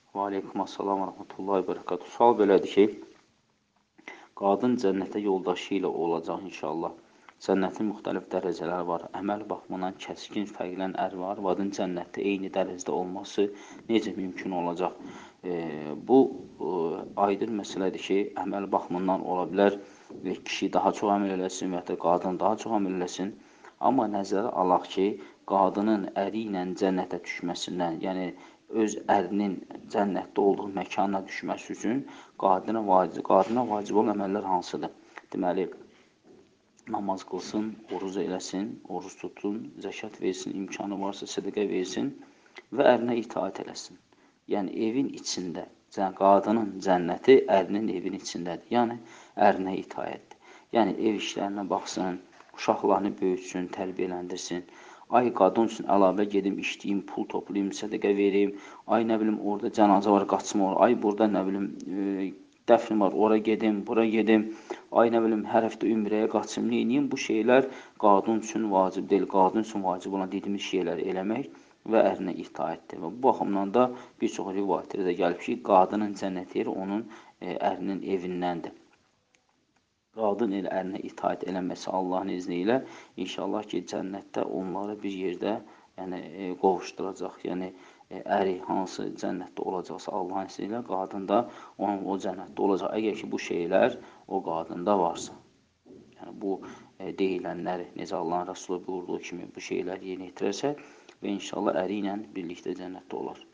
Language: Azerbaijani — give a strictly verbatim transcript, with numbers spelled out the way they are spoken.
Və aleykum assalam və rəhmətullahi və bərəkatuhu. Sual belədir ki, qadın cənnətə yoldaşı ilə olacaq inşallah. Cənnətin müxtəlif dərəcələri var. Əməl baxımından kəskin fərqlən ər-var. Qadın cənnətdə eyni dərəcədə olması necə mümkün olacaq? E, bu e, aydın məsələdir ki, əməl baxımından ola bilər, e, kişi daha çox əməl eləsin və ya da qadın daha çox əməl eləsin. Amma nəzərə alaq ki, qadının əri ilə cənnətə düşməsindən, yəni öz ərinin cənnətdə olduğu məkana düşməsi üçün qadına vacib, qadına vacib olan əməllər hansıdır? Deməli, namaz qılsın, oruc eləsin, oruc tutsun, zəkat versin, imkanı varsa sədəqə versin və ərinə itaat eləsin. Yəni, evin içində, qadının cənnəti ərinin evin içindədir. Yəni, ərinə itaətdir. Yəni, ev işlərinə baxsın, uşaqlarını böyütsün, tərbiyələndirsin. Ay, qadın üçün əlavə gedim, işləyim, pul toplayım, sədəqə vereyim. Ay, nə bilim, orada cənazə var, qaçma olur. Ay, burada, nə bilim, e, dəfn var, ora gedim, bura gedim. Ay, nə bilim, hər həftə ümrəyə qaçım, neyiniyim? Bu şeylər qadın üçün vacib deyil. Qadın üçün vacib olan dediyimiz şeyləri eləmək və ərinə itaətdir. Və bu baxımdan da bir çox rivayətlərdə də gəlib ki, qadının cənnət yeri onun e, ərinin evindəndir. Qadın elə ərinə itaət eləməsi Allahın izni ilə inşallah ki, cənnətdə onları bir yerdə yəni, e, qovuşduracaq. Yəni, e, əri hansı cənnətdə olacaqsa Allahın izni ilə qadın da onun o cənnətdə olacaq. Əgər ki, bu şeylər o qadında varsa. Yəni, bu e, deyilənləri, necə Allahın Rəsulü buyurduğu kimi bu şeylər yerinə yetirərsə və inşallah əri ilə birlikdə cənnətdə olar.